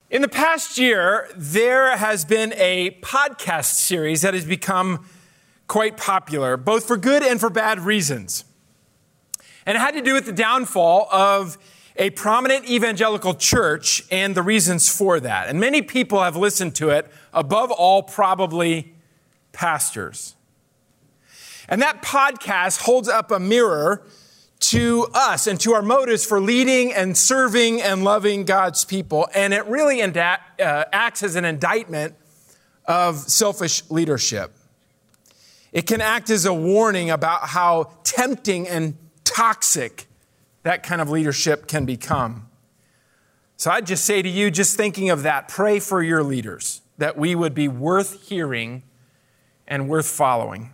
In the past year, there has been a podcast series that has become quite popular, both for good and for bad reasons. And it had to do with the downfall of a prominent evangelical church and the reasons for that. And many people have listened to it, above all, probably pastors. And that podcast holds up a mirror to us and to our motives for leading and serving and loving God's people. And it really acts as an indictment of selfish leadership. It can act as a warning about how tempting and toxic that kind of leadership can become. So I'd just say to you, just thinking of that, pray for your leaders, that we would be worth hearing and worth following.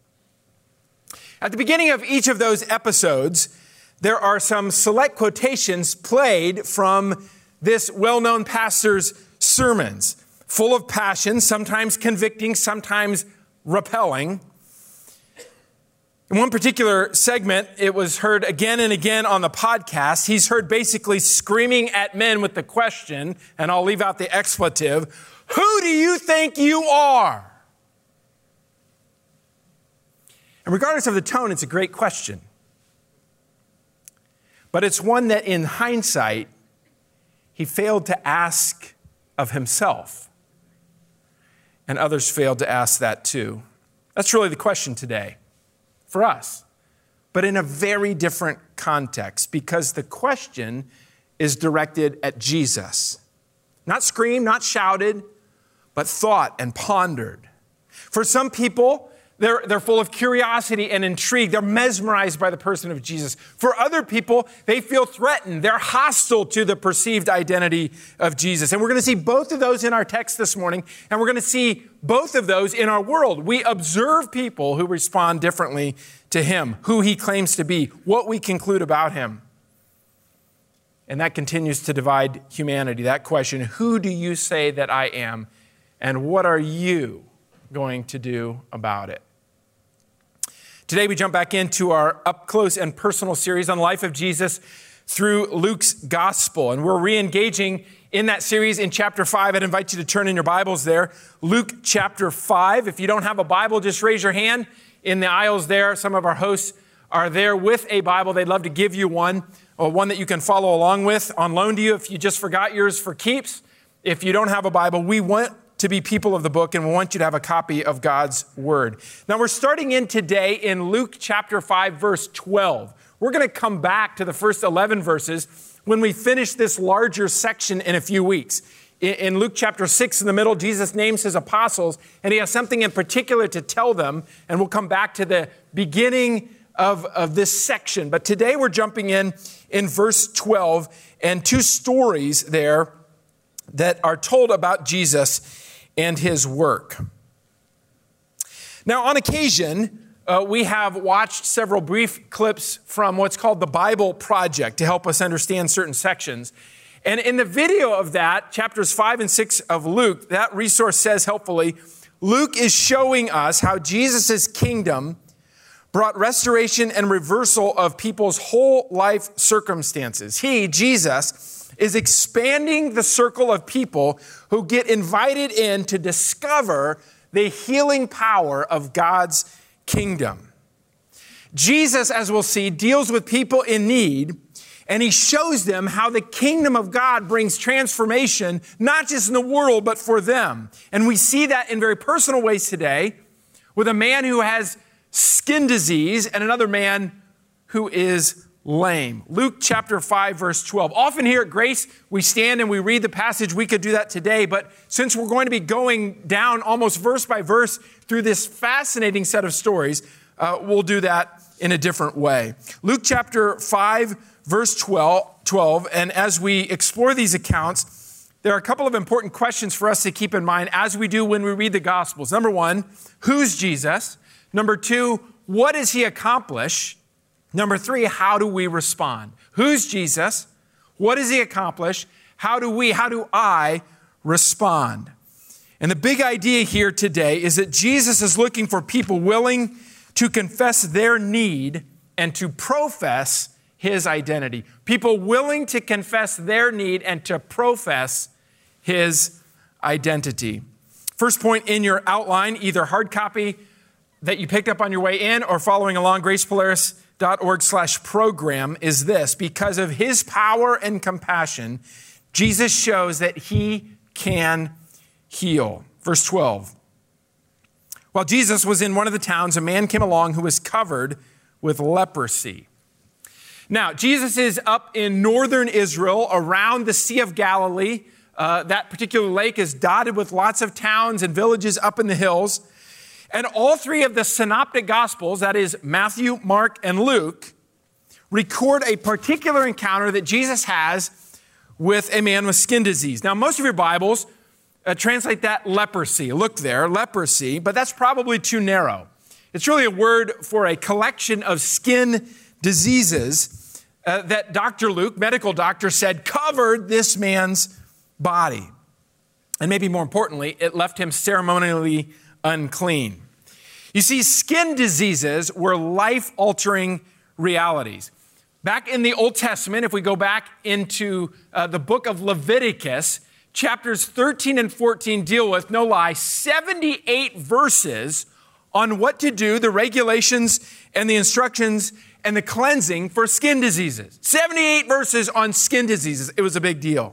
At the beginning of each of those episodes, there are some select quotations played from this well-known pastor's sermons, full of passion, sometimes convicting, sometimes repelling. In one particular segment, it was heard again and again on the podcast. He's heard basically screaming at men with the question, and I'll leave out the expletive, "Who do you think you are?" And regardless of the tone, it's a great question. But it's one that in hindsight, he failed to ask of himself. And others failed to ask that too. That's really the question today for us, but in a very different context, because the question is directed at Jesus. Not screamed, not shouted, but thought and pondered. For some people, they're full of curiosity and intrigue. They're mesmerized by the person of Jesus. For other people, they feel threatened. They're hostile to the perceived identity of Jesus. And we're going to see both of those in our text this morning, and we're going to see both of those in our world. We observe people who respond differently to him, who he claims to be, what we conclude about him. And that continues to divide humanity. That question, who do you say that I am? And what are you going to do about it? Today we jump back into our up close and personal series on the life of Jesus through Luke's gospel. And we're re-engaging in that series in chapter 5. I'd invite you to turn in your Bibles there. Luke chapter 5. If you don't have a Bible, just raise your hand in the aisles there. Some of our hosts are there with a Bible. They'd love to give you one, or one that you can follow along with on loan to you if you just forgot yours for keeps. If you don't have a Bible, we want to be people of the book, and we want you to have a copy of God's word. Now, we're starting in today in Luke chapter 5, verse 12. We're going to come back to the first 11 verses when we finish this larger section in a few weeks. In Luke chapter 6, in the middle, Jesus names his apostles, and he has something in particular to tell them, and we'll come back to the beginning of this section. But today we're jumping in verse 12, and two stories there that are told about Jesus and his work. Now, on occasion, we have watched several brief clips from what's called the Bible Project to help us understand certain sections. And in the video of that, chapters 5 and 6 of Luke, that resource says helpfully, Luke is showing us how Jesus' kingdom brought restoration and reversal of people's whole life circumstances. He, Jesus, is expanding the circle of people who get invited in to discover the healing power of God's kingdom. Jesus, as we'll see, deals with people in need, and he shows them how the kingdom of God brings transformation, not just in the world, but for them. And we see that in very personal ways today with a man who has skin disease and another man who is lame. Luke chapter 5, verse 12. Often here at Grace, we stand and we read the passage. We could do that today, but since we're going to be going down almost verse by verse through this fascinating set of stories, we'll do that in a different way. Luke chapter 5, verse 12, and as we explore these accounts, there are a couple of important questions for us to keep in mind as we do when we read the Gospels. Number one, who's Jesus? Number two, what does he accomplish? Number three, how do we respond? Who's Jesus? What does he accomplish? How do I respond? And the big idea here today is that Jesus is looking for people willing to confess their need and to profess his identity. People willing to confess their need and to profess his identity. First point in your outline, either hard copy that you picked up on your way in or following along, gracepolaris.org/program, is this: because of his power and compassion, Jesus shows that he can heal. Verse 12. While Jesus was in one of the towns, a man came along who was covered with leprosy. Now, Jesus is up in northern Israel around the Sea of Galilee. That particular lake is dotted with lots of towns and villages up in the hills. And all three of the synoptic gospels, that is Matthew, Mark, and Luke, record a particular encounter that Jesus has with a man with skin disease. Now, most of your Bibles translate that leprosy. Look there, leprosy, but that's probably too narrow. It's really a word for a collection of skin diseases that Dr. Luke, medical doctor, said covered this man's body. And maybe more importantly, it left him ceremonially unclean. You see, skin diseases were life-altering realities. Back in the Old Testament, if we go back into the book of Leviticus, chapters 13 and 14 deal with, no lie, 78 verses on what to do, the regulations and the instructions and the cleansing for skin diseases. 78 verses on skin diseases. It was a big deal.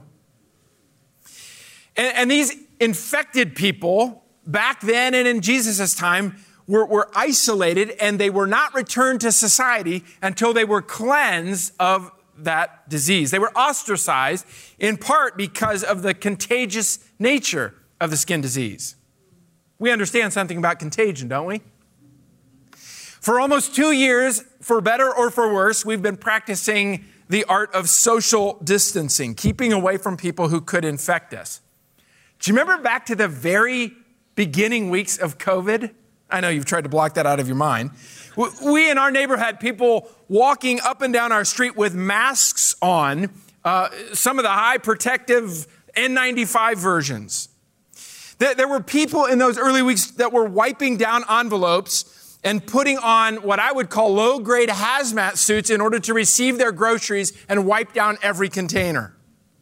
And these infected people back then and in Jesus' time were isolated, and they were not returned to society until they were cleansed of that disease. They were ostracized in part because of the contagious nature of the skin disease. We understand something about contagion, don't we? For almost 2 years, for better or for worse, we've been practicing the art of social distancing, keeping away from people who could infect us. Do you remember back to the very beginning weeks of COVID? I know you've tried to block that out of your mind. We in our neighborhood had people walking up and down our street with masks on, some of the high protective N95 versions. There were people in those early weeks that were wiping down envelopes and putting on what I would call low-grade hazmat suits in order to receive their groceries and wipe down every container.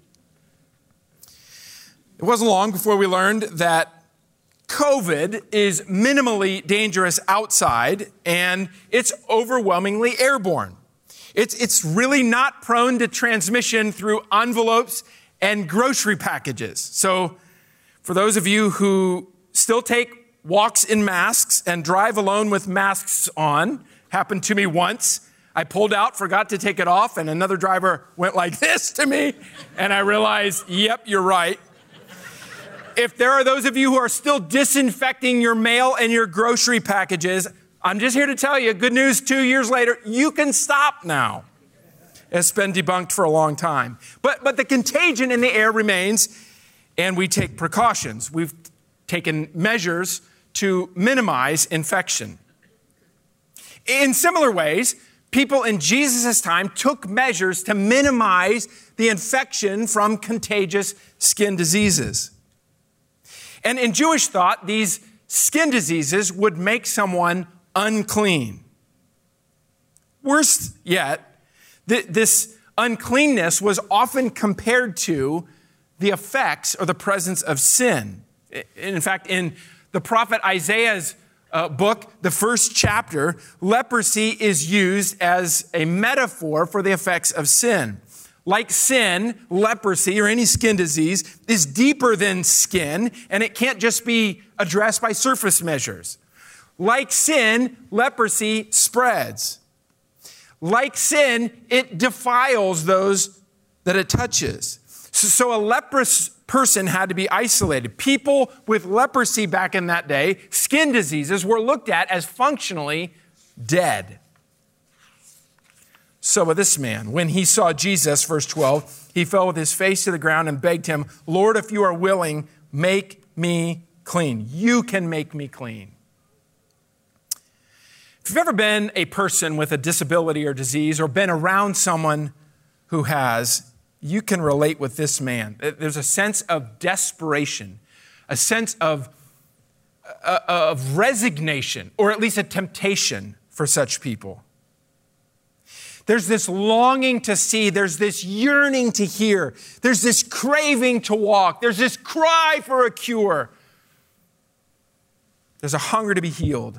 It wasn't long before we learned that COVID is minimally dangerous outside, and it's overwhelmingly airborne. It's really not prone to transmission through envelopes and grocery packages. So for those of you who still take walks in masks and drive alone with masks on, happened to me once. I pulled out, forgot to take it off, and another driver went like this to me, and I realized, yep, you're right. If there are those of you who are still disinfecting your mail and your grocery packages, I'm just here to tell you, good news, 2 years later, you can stop now. It's been debunked for a long time. But the contagion in the air remains, and we take precautions. We've taken measures to minimize infection. In similar ways, people in Jesus' time took measures to minimize the infection from contagious skin diseases. And in Jewish thought, these skin diseases would make someone unclean. Worse yet, this uncleanness was often compared to the effects or the presence of sin. In fact, in the prophet Isaiah's book, the first chapter, leprosy is used as a metaphor for the effects of sin. Like sin, leprosy or any skin disease is deeper than skin, and it can't just be addressed by surface measures. Like sin, leprosy spreads. Like sin, it defiles those that it touches. So a leprous person had to be isolated. People with leprosy back in that day, skin diseases, were looked at as functionally dead. So with this man, when he saw Jesus, verse 12, he fell with his face to the ground and begged him, Lord, if you are willing, make me clean. You can make me clean. If you've ever been a person with a disability or disease or been around someone who has, you can relate with this man. There's a sense of desperation, a sense of resignation, or at least a temptation for such people. There's this longing to see. There's this yearning to hear. There's this craving to walk. There's this cry for a cure. There's a hunger to be healed.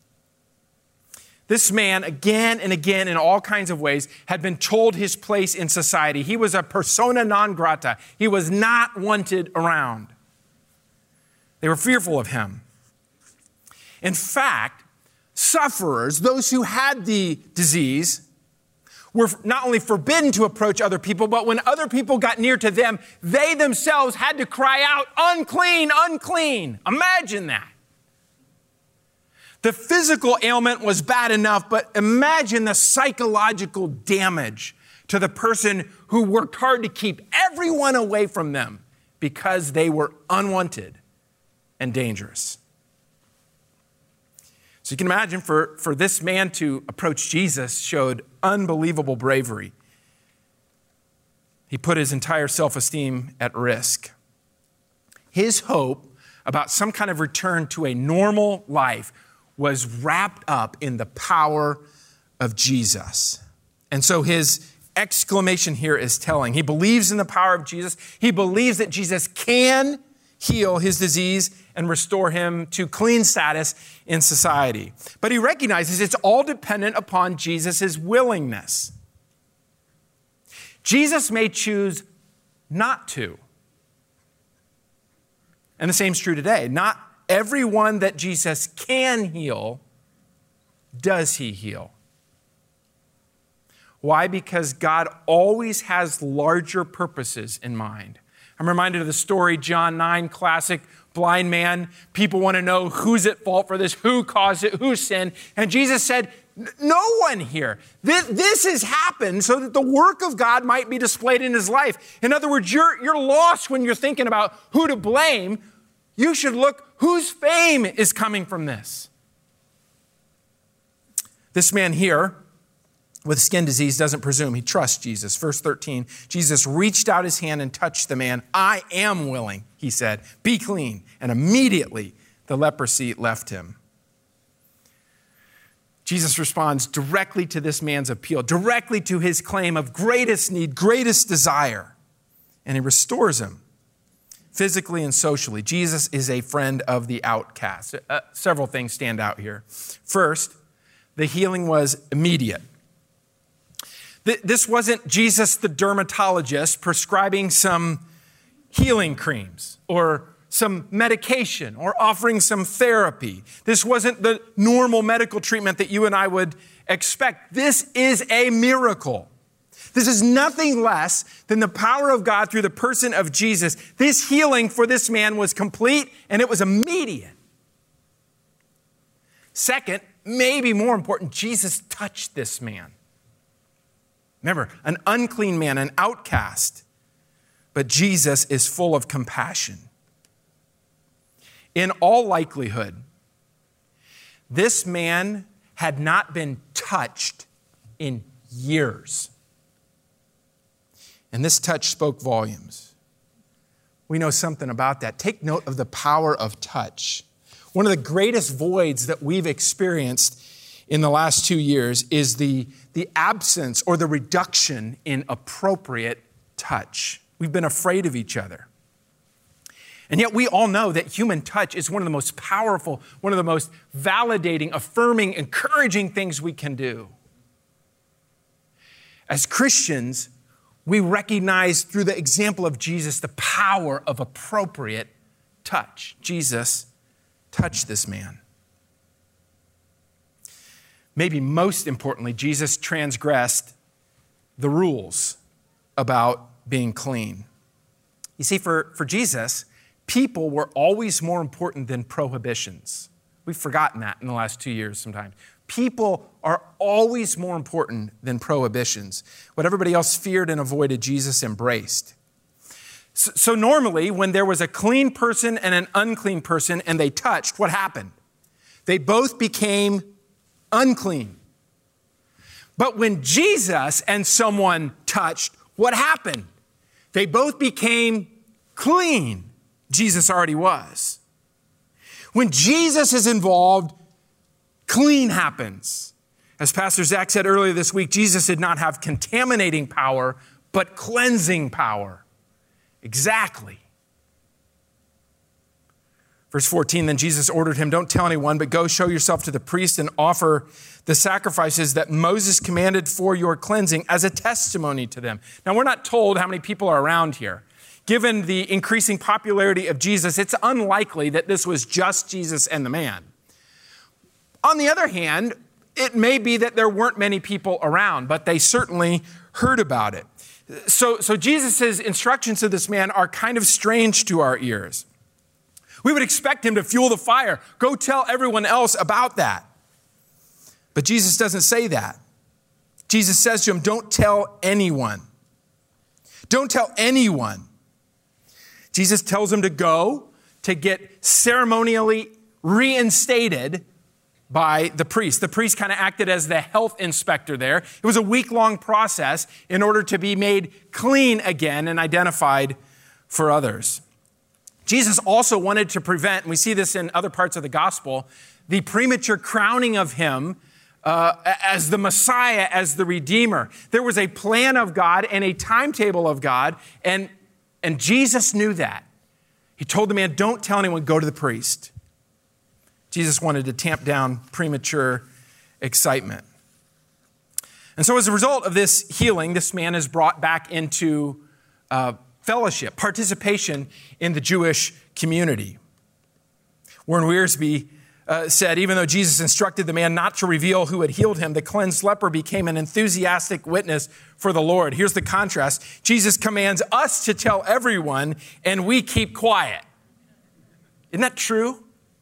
This man, again and again, in all kinds of ways, had been told his place in society. He was a persona non grata. He was not wanted around. They were fearful of him. In fact, sufferers, those who had the disease, were not only forbidden to approach other people, but when other people got near to them, they themselves had to cry out, "Unclean, unclean." Imagine that. The physical ailment was bad enough, but imagine the psychological damage to the person who worked hard to keep everyone away from them because they were unwanted and dangerous. So you can imagine for this man to approach Jesus showed unbelievable bravery. He put his entire self-esteem at risk. His hope about some kind of return to a normal life was wrapped up in the power of Jesus. And so his exclamation here is telling. He believes in the power of Jesus. He believes that Jesus can heal his disease and restore him to clean status in society. But he recognizes it's all dependent upon Jesus' willingness. Jesus may choose not to. And the same is true today. Not everyone that Jesus can heal, does he heal. Why? Because God always has larger purposes in mind. I'm reminded of the story, John 9, classic blind man. People want to know who's at fault for this, who caused it, who sinned. And Jesus said, no one here. This has happened so that the work of God might be displayed in his life. In other words, you're lost when you're thinking about who to blame. You should look whose fame is coming from this. This man here with skin disease doesn't presume. He trusts Jesus. Verse 13, Jesus reached out his hand and touched the man. I am willing, he said. Be clean. And immediately the leprosy left him. Jesus responds directly to this man's appeal, directly to his claim of greatest need, greatest desire. And he restores him physically and socially. Jesus is a friend of the outcast. Several things stand out here. First, the healing was immediate. This wasn't Jesus, the dermatologist, prescribing some healing creams or some medication or offering some therapy. This wasn't the normal medical treatment that you and I would expect. This is a miracle. This is nothing less than the power of God through the person of Jesus. This healing for this man was complete and it was immediate. Second, maybe more important, Jesus touched this man. Remember, an unclean man, an outcast, but Jesus is full of compassion. In all likelihood, this man had not been touched in years. And this touch spoke volumes. We know something about that. Take note of the power of touch. One of the greatest voids that we've experienced in the last 2 years is the absence or the reduction in appropriate touch. We've been afraid of each other. And yet we all know that human touch is one of the most powerful, one of the most validating, affirming, encouraging things we can do. As Christians, we recognize through the example of Jesus the power of appropriate touch. Jesus touched this man. Maybe most importantly, Jesus transgressed the rules about being clean. You see, for Jesus, people were always more important than prohibitions. We've forgotten that in the last 2 years sometimes. People are always more important than prohibitions. What everybody else feared and avoided, Jesus embraced. So normally, when there was a clean person and an unclean person and they touched, what happened? They both became unclean. But when Jesus and someone touched, what happened? They both became clean. Jesus already was. When Jesus is involved, clean happens. As Pastor Zach said earlier this week, Jesus did not have contaminating power, but cleansing power. Exactly. Verse 14, then Jesus ordered him, don't tell anyone, but go show yourself to the priest and offer the sacrifices that Moses commanded for your cleansing as a testimony to them. Now, we're not told how many people are around here. Given the increasing popularity of Jesus, it's unlikely that this was just Jesus and the man. On the other hand, it may be that there weren't many people around, but they certainly heard about it. So Jesus' instructions to this man are kind of strange to our ears. We would expect him to fuel the fire. Go tell everyone else about that. But Jesus doesn't say that. Jesus says to him, don't tell anyone. Don't tell anyone. Jesus tells him to go to get ceremonially reinstated by the priest. The priest kind of acted as the health inspector there. It was a week-long process in order to be made clean again and identified for others. Jesus also wanted to prevent, and we see this in other parts of the gospel, the premature crowning of him as the Messiah, as the Redeemer. There was a plan of God and a timetable of God, and Jesus knew that. He told the man, don't tell anyone, go to the priest. Jesus wanted to tamp down premature excitement. And so as a result of this healing, this man is brought back into fellowship, participation in the Jewish community. Warren Wiersbe said, even though Jesus instructed the man not to reveal who had healed him, the cleansed leper became an enthusiastic witness for the Lord. Here's the contrast. Jesus commands us to tell everyone, and we keep quiet. Isn't that true?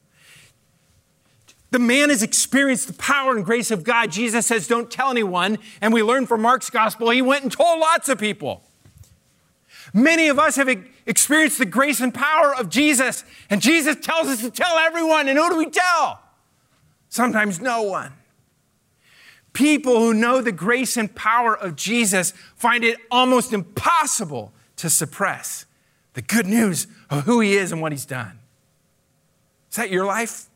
The man has experienced the power and grace of God. Jesus says, don't tell anyone. And we learn from Mark's gospel, he went and told lots of people. Many of us have experienced the grace and power of Jesus. And Jesus tells us to tell everyone. And who do we tell? Sometimes no one. People who know the grace and power of Jesus find it almost impossible to suppress the good news of who he is and what he's done. Is that your life?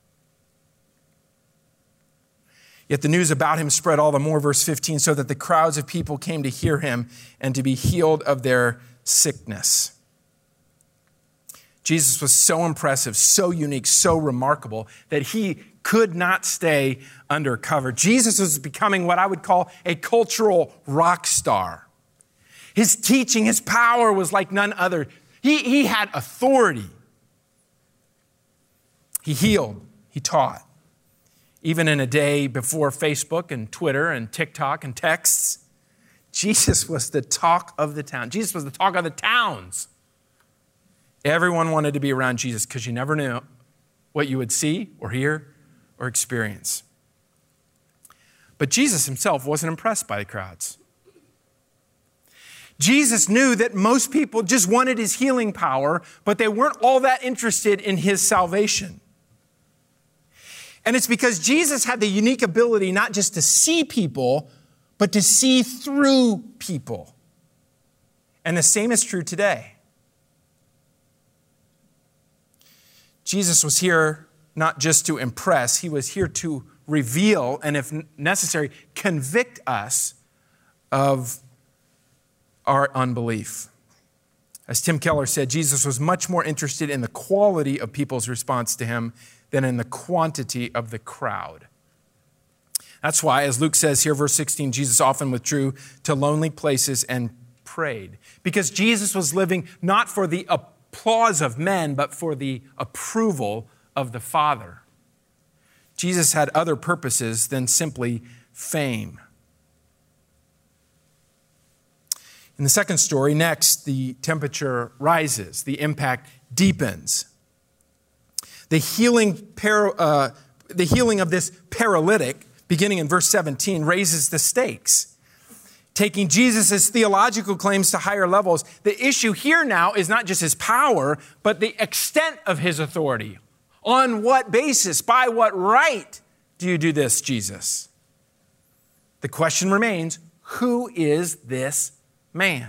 Yet the news about him spread all the more, verse 15, so that the crowds of people came to hear him and to be healed of their sickness. Jesus was so impressive, so unique, so remarkable that he could not stay undercover. Jesus was becoming what I would call a cultural rock star. His teaching, his power was like none other. He had authority. He healed, he taught. Even in a day before Facebook and Twitter and TikTok and texts, Jesus was the talk of the town. Jesus was the talk of the towns. Everyone wanted to be around Jesus because you never knew what you would see or hear or experience. But Jesus himself wasn't impressed by the crowds. Jesus knew that most people just wanted his healing power, but they weren't all that interested in his salvation. And it's because Jesus had the unique ability not just to see people, but to see through people. And the same is true today. Jesus was here not just to impress, he was here to reveal and, if necessary, convict us of our unbelief. As Tim Keller said, Jesus was much more interested in the quality of people's response to him than in the quantity of the crowd. That's why, as Luke says here, verse 16, Jesus often withdrew to lonely places and prayed. Because Jesus was living not for the applause of men, but for the approval of the Father. Jesus had other purposes than simply fame. In the second story, next, the temperature rises, the impact deepens. The healing of this paralytic, beginning in verse 17, raises the stakes. Taking Jesus' theological claims to higher levels, the issue here now is not just his power, but the extent of his authority. On what basis, by what right do you do this, Jesus? The question remains, who is this man?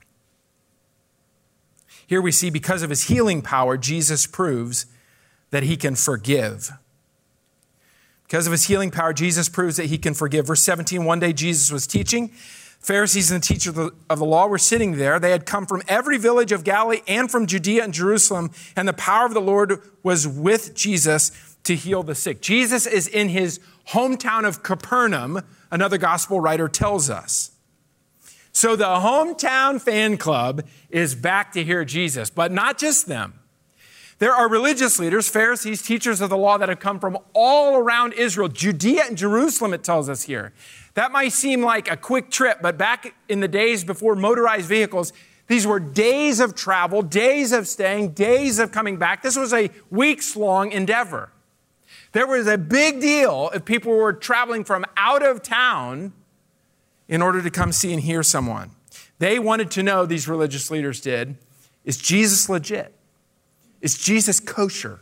Here we see, because of his healing power, Jesus proves that he can forgive. Because of his healing power, Jesus proves that he can forgive. Verse 17, one day Jesus was teaching. Pharisees and the teachers of the law were sitting there. They had come from every village of Galilee and from Judea and Jerusalem, and the power of the Lord was with Jesus to heal the sick. Jesus is in his hometown of Capernaum, another gospel writer tells us. So the hometown fan club is back to hear Jesus, but not just them. There are religious leaders, Pharisees, teachers of the law that have come from all around Israel, Judea and Jerusalem, it tells us here. That might seem like a quick trip, but back in the days before motorized vehicles, these were days of travel, days of staying, days of coming back. This was a weeks-long endeavor. There was a big deal if people were traveling from out of town in order to come see and hear someone. They wanted to know, these religious leaders did, is Jesus legit? Is Jesus kosher?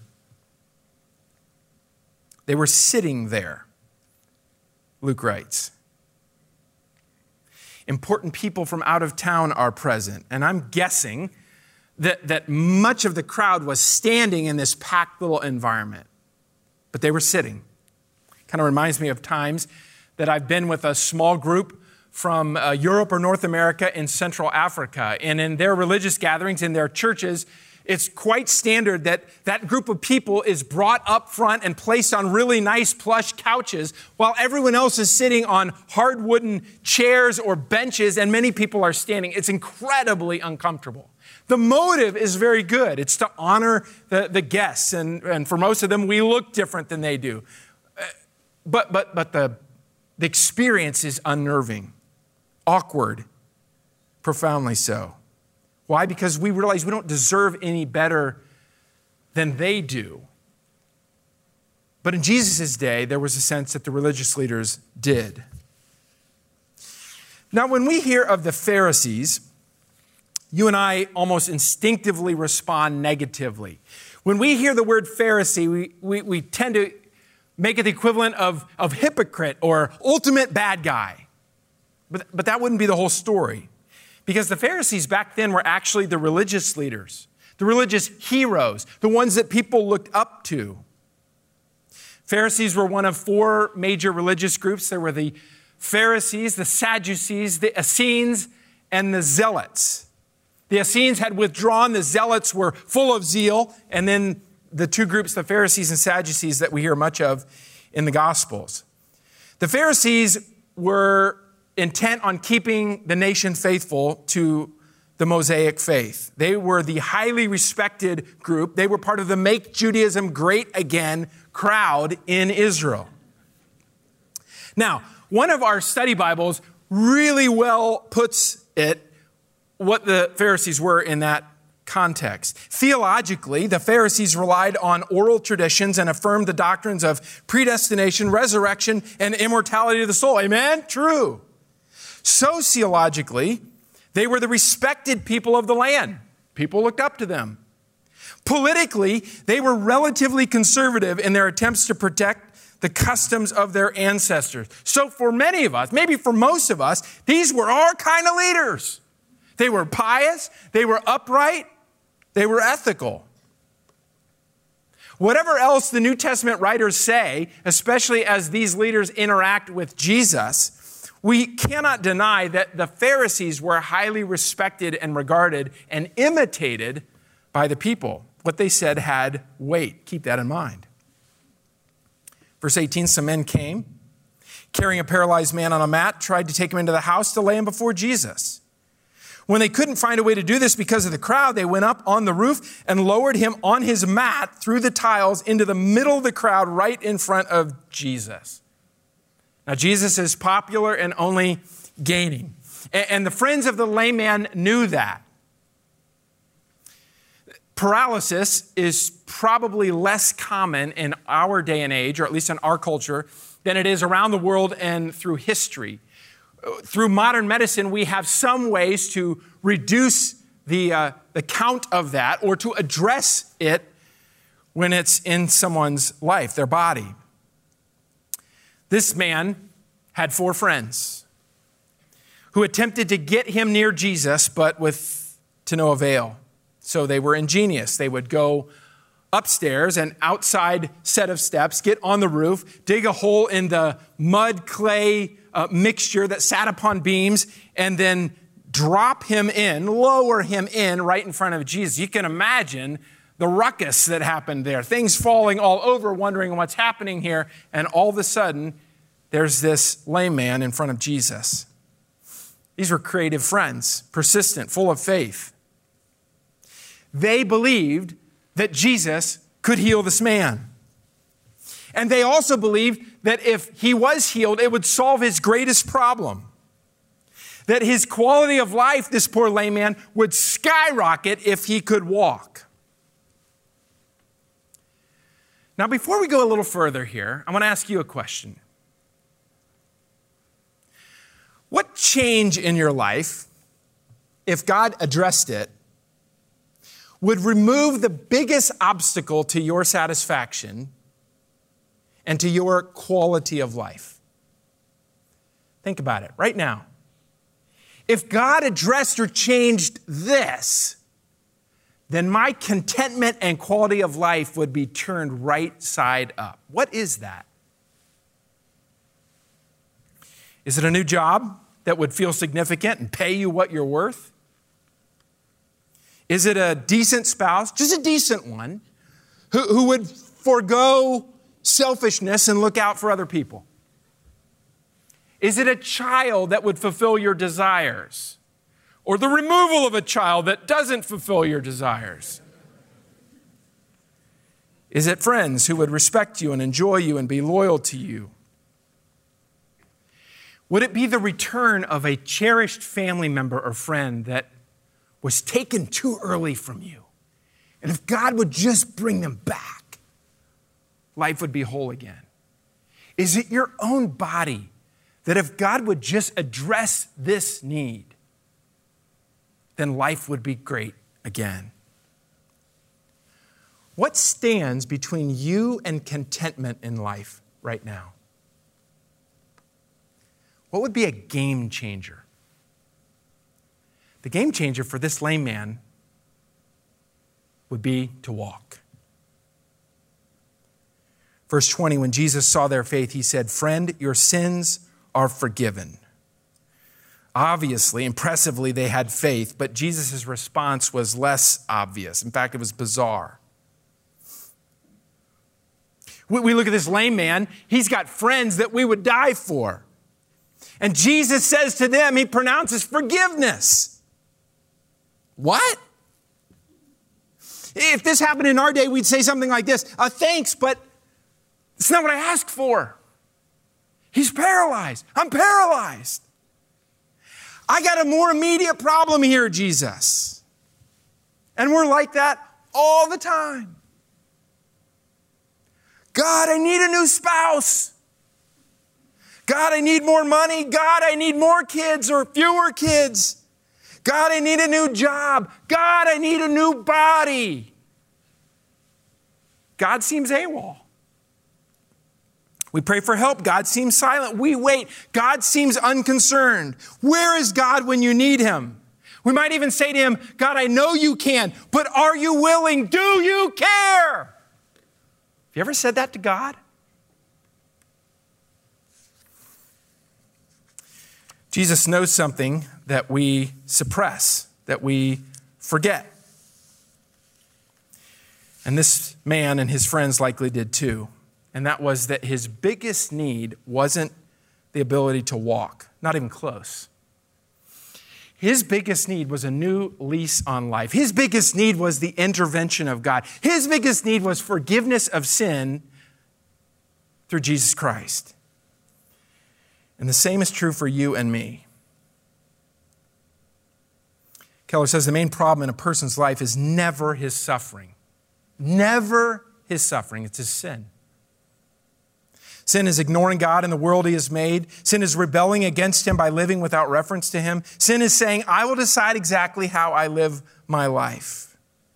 They were sitting there, Luke writes. Important people from out of town are present, and I'm guessing that much of the crowd was standing in this packed little environment, but they were sitting. Kind of reminds me of times that I've been with a small group from Europe or North America in Central Africa, and in their religious gatherings, in their churches, it's quite standard that that group of people is brought up front and placed on really nice plush couches while everyone else is sitting on hard wooden chairs or benches and many people are standing. It's incredibly uncomfortable. The motive is very good. It's to honor the guests, and for most of them, we look different than they do. But the experience is unnerving, awkward, profoundly so. Why? Because we realize we don't deserve any better than they do. But in Jesus' day, there was a sense that the religious leaders did. Now, when we hear of the Pharisees, you and I almost instinctively respond negatively. When we hear the word Pharisee, we tend to make it the equivalent of hypocrite or ultimate bad guy. But that wouldn't be the whole story. Because the Pharisees back then were actually the religious leaders, the religious heroes, the ones that people looked up to. Pharisees were one of four major religious groups. There were the Pharisees, the Sadducees, the Essenes, and the Zealots. The Essenes had withdrawn, the Zealots were full of zeal, and then the two groups, the Pharisees and Sadducees, that we hear much of in the Gospels. The Pharisees were intent on keeping the nation faithful to the Mosaic faith. They were the highly respected group. They were part of the Make Judaism Great Again crowd in Israel. Now, one of our study Bibles really well puts it what the Pharisees were in that context. Theologically, the Pharisees relied on oral traditions and affirmed the doctrines of predestination, resurrection, and immortality of the soul. Amen? True. Sociologically, they were the respected people of the land. People looked up to them. Politically, they were relatively conservative in their attempts to protect the customs of their ancestors. So for many of us, maybe for most of us, these were our kind of leaders. They were pious, they were upright, they were ethical. Whatever else the New Testament writers say, especially as these leaders interact with Jesus, we cannot deny that the Pharisees were highly respected and regarded and imitated by the people. What they said had weight. Keep that in mind. Verse 18, some men came, carrying a paralyzed man on a mat, tried to take him into the house to lay him before Jesus. When they couldn't find a way to do this because of the crowd, they went up on the roof and lowered him on his mat through the tiles into the middle of the crowd right in front of Jesus. Now, Jesus is popular and only gaining. And the friends of the lame man knew that. Paralysis is probably less common in our day and age, or at least in our culture, than it is around the world and through history. Through modern medicine, we have some ways to reduce the count of that or to address it when it's in someone's life, their body. This man had four friends who attempted to get him near Jesus, but to no avail. So they were ingenious. They would go upstairs, an outside set of steps, get on the roof, dig a hole in the mud clay mixture that sat upon beams, and then drop him in, lower him in right in front of Jesus. You can imagine the ruckus that happened there, things falling all over, wondering what's happening here. And all of a sudden, there's this lame man in front of Jesus. These were creative friends, persistent, full of faith. They believed that Jesus could heal this man. And they also believed that if he was healed, it would solve his greatest problem. That his quality of life, this poor lame man, would skyrocket if he could walk. Now, before we go a little further here, I want to ask you a question. What change in your life, if God addressed it, would remove the biggest obstacle to your satisfaction and to your quality of life? Think about it right now. If God addressed or changed this, then my contentment and quality of life would be turned right side up. What is that? Is it a new job that would feel significant and pay you what you're worth? Is it a decent spouse, just a decent one, who would forego selfishness and look out for other people? Is it a child that would fulfill your desires? Or the removal of a child that doesn't fulfill your desires? Is it friends who would respect you and enjoy you and be loyal to you? Would it be the return of a cherished family member or friend that was taken too early from you? And if God would just bring them back, life would be whole again. Is it your own body that if God would just address this need, then life would be great again? What stands between you and contentment in life right now? What would be a game changer? The game changer for this lame man would be to walk. Verse 20, when Jesus saw their faith, he said, "Friend, your sins are forgiven." Obviously, impressively, they had faith, but Jesus' response was less obvious. In fact, it was bizarre. We look at this lame man. He's got friends that we would die for. And Jesus says to them, he pronounces forgiveness. What? If this happened in our day, we'd say something like this: thanks, but it's not what I asked for. He's paralyzed. I'm paralyzed. I got a more immediate problem here, Jesus. And we're like that all the time. God, I need a new spouse. God, I need more money. God, I need more kids or fewer kids. God, I need a new job. God, I need a new body. God seems AWOL. We pray for help. God seems silent. We wait. God seems unconcerned. Where is God when you need him? We might even say to him, God, I know you can, but are you willing? Do you care? Have you ever said that to God? Jesus knows something that we suppress, that we forget. And this man and his friends likely did too. And that was that his biggest need wasn't the ability to walk, not even close. His biggest need was a new lease on life. His biggest need was the intervention of God. His biggest need was forgiveness of sin through Jesus Christ. And the same is true for you and me. Keller says the main problem in a person's life is never his suffering. Never his suffering. It's his sin. Sin is ignoring God and the world he has made. Sin is rebelling against him by living without reference to him. Sin is saying, I will decide exactly how I live my life.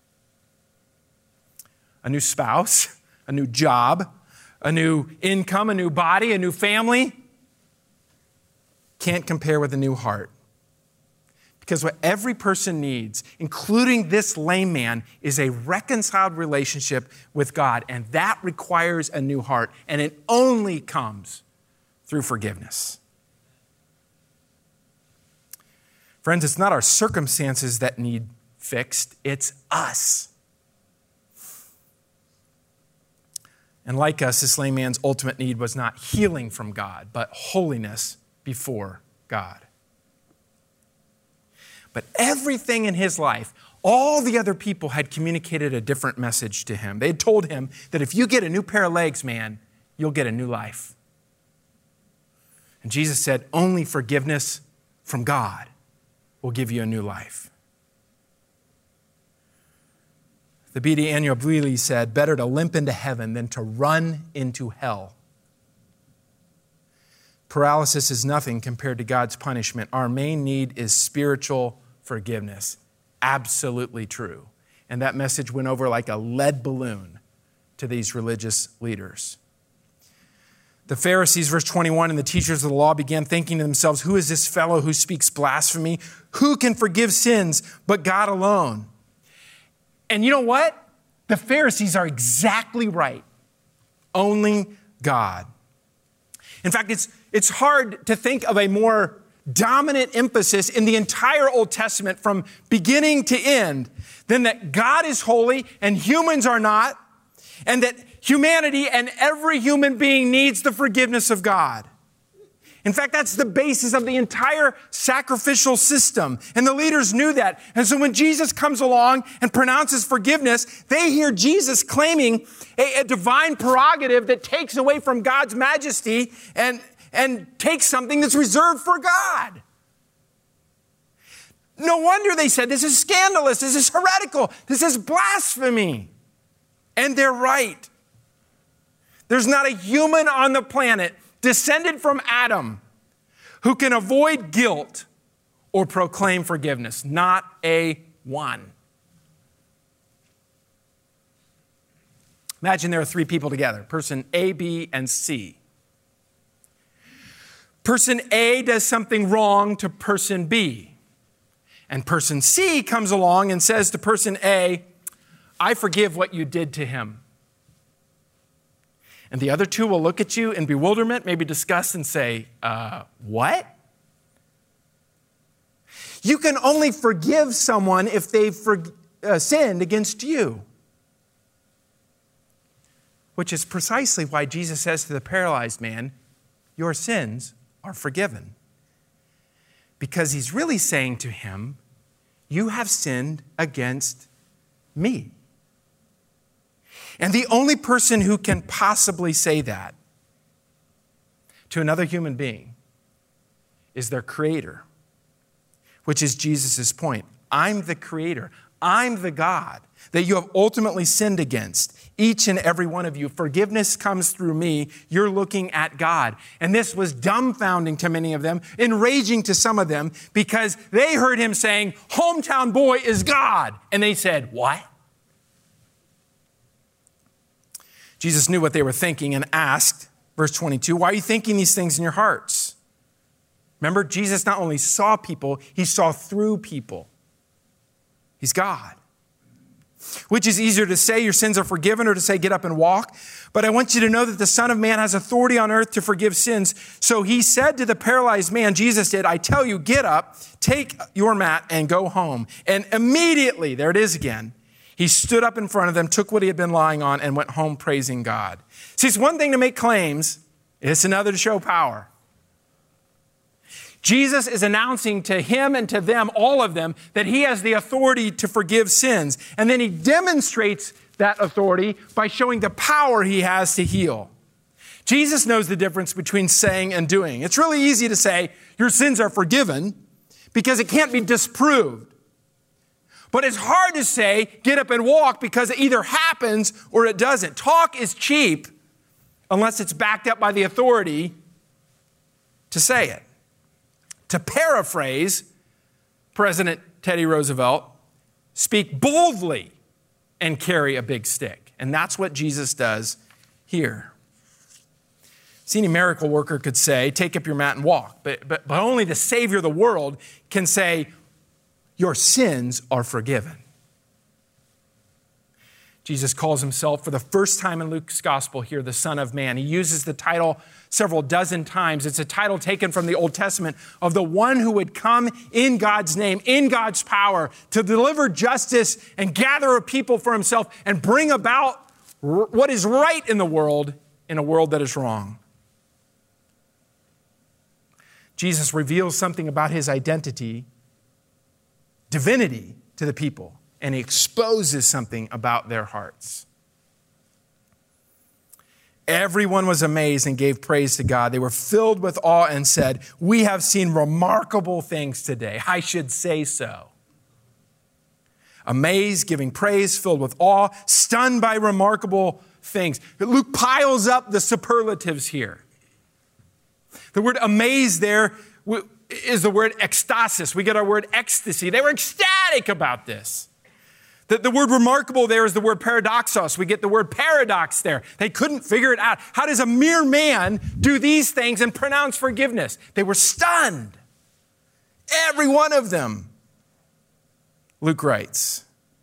A new spouse, a new job, a new income, a new body, a new family can't compare with a new heart. Because what every person needs, including this lame man, is a reconciled relationship with God. And that requires a new heart. And it only comes through forgiveness. Friends, it's not our circumstances that need fixed. It's us. And like us, this lame man's ultimate need was not healing from God, but holiness before God. But everything in his life, all the other people had communicated a different message to him. They had told him that if you get a new pair of legs, man, you'll get a new life. And Jesus said, only forgiveness from God will give you a new life. The B.D. Anyabwile said, better to limp into heaven than to run into hell. Paralysis is nothing compared to God's punishment. Our main need is spiritual forgiveness. Absolutely true. And that message went over like a lead balloon to these religious leaders. The Pharisees, verse 21, and the teachers of the law began thinking to themselves, who is this fellow who speaks blasphemy? Who can forgive sins but God alone? And you know what? The Pharisees are exactly right. Only God. In fact, it's hard to think of a more dominant emphasis in the entire Old Testament from beginning to end than that God is holy and humans are not, and that humanity and every human being needs the forgiveness of God. In fact, that's the basis of the entire sacrificial system. And the leaders knew that. And so when Jesus comes along and pronounces forgiveness, they hear Jesus claiming a divine prerogative that takes away from God's majesty and takes something that's reserved for God. No wonder they said, this is scandalous, this is heretical, this is blasphemy. And they're right. There's not a human on the planet descended from Adam who can avoid guilt or proclaim forgiveness. Not a one. Imagine there are three people together, person A, B, and C. Person A does something wrong to person B. And person C comes along and says to person A, I forgive what you did to him. And the other two will look at you in bewilderment, maybe disgust, and say, what? You can only forgive someone if they've sinned against you. Which is precisely why Jesus says to the paralyzed man, your sins are forgiven. Because he's really saying to him, you have sinned against me. And the only person who can possibly say that to another human being is their creator, which is Jesus' point. I'm the creator. I'm the God that you have ultimately sinned against, each and every one of you. Forgiveness comes through me. You're looking at God. And this was dumbfounding to many of them, enraging to some of them, because they heard him saying, hometown boy is God. And they said, what? Jesus knew what they were thinking and asked, verse 22, why are you thinking these things in your hearts? Remember, Jesus not only saw people, he saw through people. He's God. Which is easier to say your sins are forgiven or to say get up and walk? But I want you to know that the Son of Man has authority on earth to forgive sins. So he said to the paralyzed man, Jesus did, I tell you, get up, take your mat and go home. And immediately, there it is again, he stood up in front of them, took what he had been lying on, and went home praising God. See, it's one thing to make claims. It's another to show power. Jesus is announcing to him and to them, all of them, that he has the authority to forgive sins. And then he demonstrates that authority by showing the power he has to heal. Jesus knows the difference between saying and doing. It's really easy to say, your sins are forgiven, because it can't be disproved. But it's hard to say, get up and walk, because it either happens or it doesn't. Talk is cheap unless it's backed up by the authority to say it. To paraphrase President Teddy Roosevelt, speak boldly and carry a big stick. And that's what Jesus does here. See, any miracle worker could say, take up your mat and walk. But only the Savior of the world can say, your sins are forgiven. Jesus calls himself for the first time in Luke's gospel here, the Son of Man. He uses the title several dozen times. It's a title taken from the Old Testament of the one who would come in God's name, in God's power, to deliver justice and gather a people for himself and bring about what is right in a world that is wrong. Jesus reveals something about his identity, divinity, to the people, and he exposes something about their hearts. Everyone was amazed and gave praise to God. They were filled with awe and said, "We have seen remarkable things today." I should say so. Amazed, giving praise, filled with awe, stunned by remarkable things. Luke piles up the superlatives here. The word amazed there is the word ecstasis. We get our word ecstasy. They were ecstatic about this. The word remarkable there is the word paradoxos. We get the word paradox there. They couldn't figure it out. How does a mere man do these things and pronounce forgiveness? They were stunned. Every one of them. Luke writes,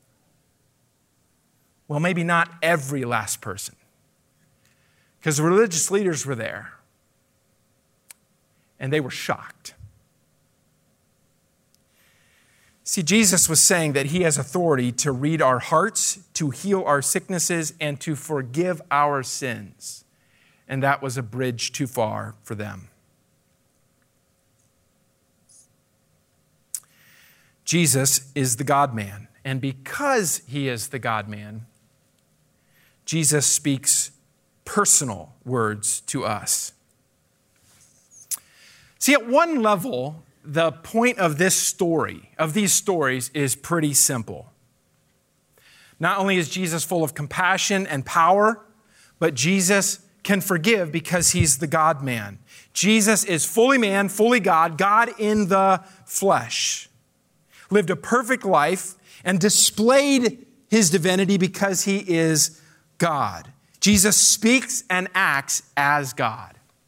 well, maybe not every last person, because the religious leaders were there and they were shocked. See, Jesus was saying that he has authority to read our hearts, to heal our sicknesses, and to forgive our sins. And that was a bridge too far for them. Jesus is the God-man. And because he is the God-man, Jesus speaks personal words to us. See, at one level, the point of this story, of these stories, is pretty simple. Not only is Jesus full of compassion and power, but Jesus can forgive because he's the God-man. Jesus is fully man, fully God, God in the flesh. Lived a perfect life and displayed his divinity because he is God. Jesus speaks and acts as God.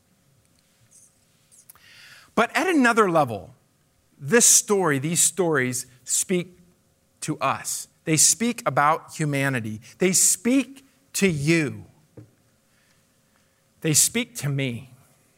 But at another level, these stories speak to us. They speak about humanity. They speak to you. They speak to me.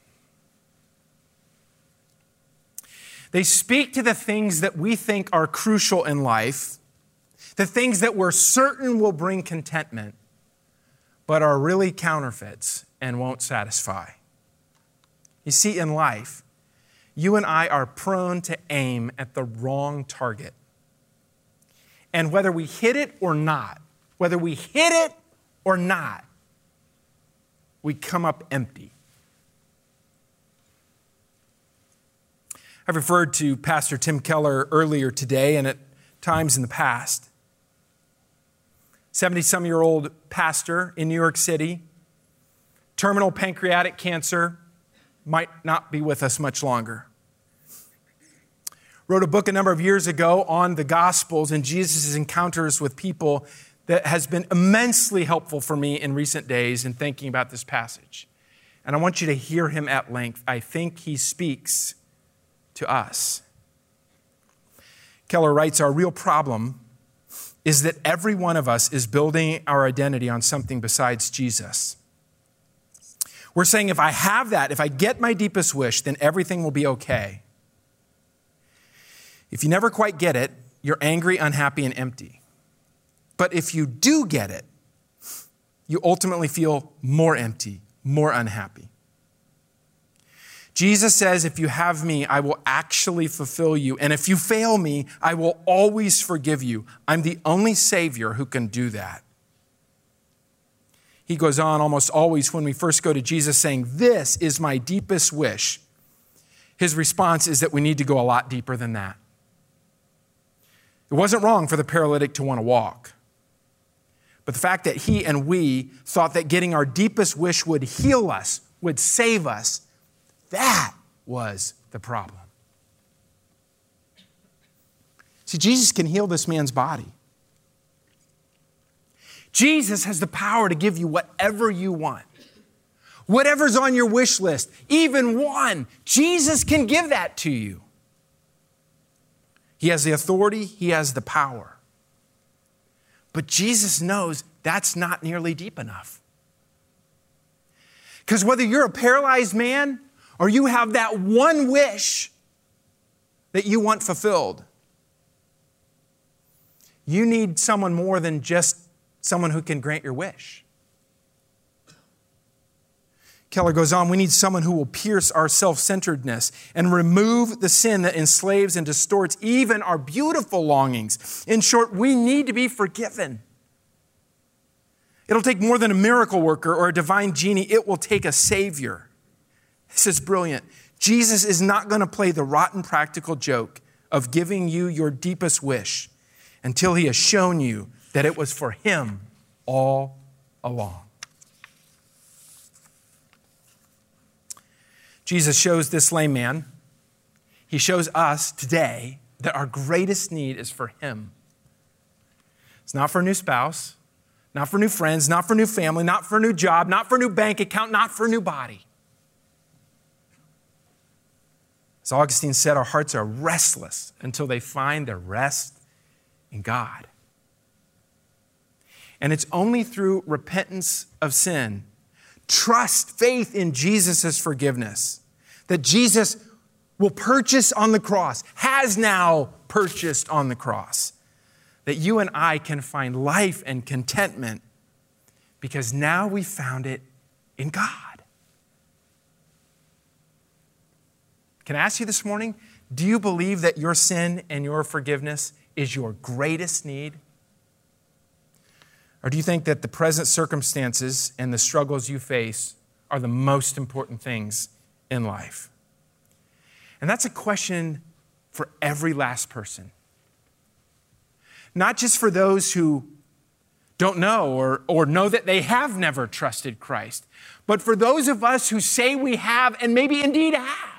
They speak to the things that we think are crucial in life, the things that we're certain will bring contentment, but are really counterfeits and won't satisfy. You see, in life, you and I are prone to aim at the wrong target. And whether we hit it or not, we come up empty. I've referred to Pastor Tim Keller earlier today and at times in the past. 70-some-year-old pastor in New York City, terminal pancreatic cancer, might not be with us much longer. Wrote a book a number of years ago on the Gospels and Jesus' encounters with people that has been immensely helpful for me in recent days in thinking about this passage. And I want you to hear him at length. I think he speaks to us. Keller writes, our real problem is that every one of us is building our identity on something besides Jesus. We're saying, if I have that, if I get my deepest wish, then everything will be okay. If you never quite get it, you're angry, unhappy, and empty. But if you do get it, you ultimately feel more empty, more unhappy. Jesus says, if you have me, I will actually fulfill you. And if you fail me, I will always forgive you. I'm the only Savior who can do that. He goes on almost always when we first go to Jesus saying, this is my deepest wish. His response is that we need to go a lot deeper than that. It wasn't wrong for the paralytic to want to walk. But the fact that he and we thought that getting our deepest wish would heal us, would save us, that was the problem. See, Jesus can heal this man's body. Jesus has the power to give you whatever you want. Whatever's on your wish list, even one, Jesus can give that to you. He has the authority. He has the power. But Jesus knows that's not nearly deep enough. Because whether you're a paralyzed man or you have that one wish that you want fulfilled, you need someone more than just someone who can grant your wish. Keller goes on, we need someone who will pierce our self-centeredness and remove the sin that enslaves and distorts even our beautiful longings. In short, we need to be forgiven. It'll take more than a miracle worker or a divine genie. It will take a Savior. This is brilliant. Jesus is not going to play the rotten practical joke of giving you your deepest wish until he has shown you that it was for him all along. Jesus shows this lame man. He shows us today that our greatest need is for him. It's not for a new spouse, not for new friends, not for new family, not for a new job, not for a new bank account, not for a new body. As Augustine said, our hearts are restless until they find their rest in God. And it's only through repentance of sin, trust, faith in Jesus' forgiveness, that Jesus will purchase on the cross, has now purchased on the cross, that you and I can find life and contentment because now we found it in God. Can I ask you this morning, do you believe that your sin and your forgiveness is your greatest need? Or do you think that the present circumstances and the struggles you face are the most important things in life? And that's a question for every last person. Not just for those who don't know or know that they have never trusted Christ, but for those of us who say we have and maybe indeed have.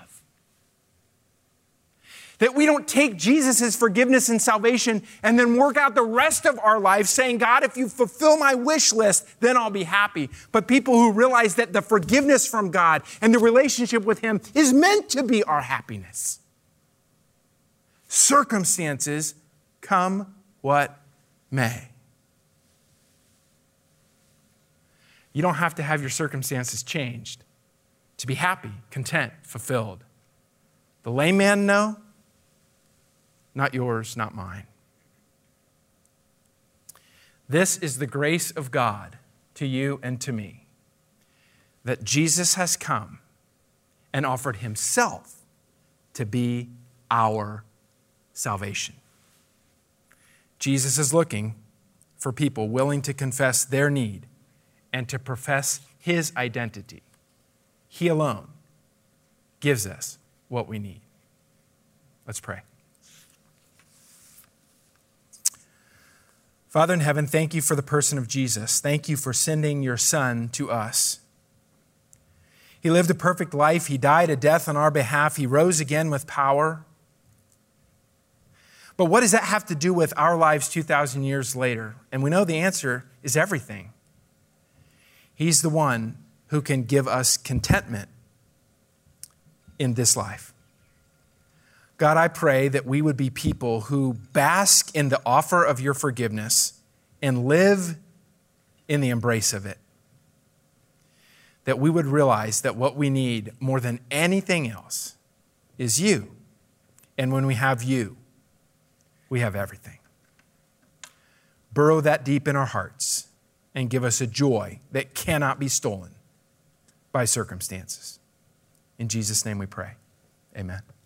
That we don't take Jesus' forgiveness and salvation and then work out the rest of our life saying, God, if you fulfill my wish list, then I'll be happy. But people who realize that the forgiveness from God and the relationship with him is meant to be our happiness. Circumstances come what may. You don't have to have your circumstances changed to be happy, content, fulfilled. The lame man, no. Not yours, not mine. This is the grace of God to you and to me, that Jesus has come and offered himself to be our salvation. Jesus is looking for people willing to confess their need and to profess his identity. He alone gives us what we need. Let's pray. Father in heaven, thank you for the person of Jesus. Thank you for sending your Son to us. He lived a perfect life. He died a death on our behalf. He rose again with power. But what does that have to do with our lives 2,000 years later? And we know the answer is everything. He's the one who can give us contentment in this life. God, I pray that we would be people who bask in the offer of your forgiveness and live in the embrace of it. That we would realize that what we need more than anything else is you. And when we have you, we have everything. Burrow that deep in our hearts and give us a joy that cannot be stolen by circumstances. In Jesus' name we pray. Amen.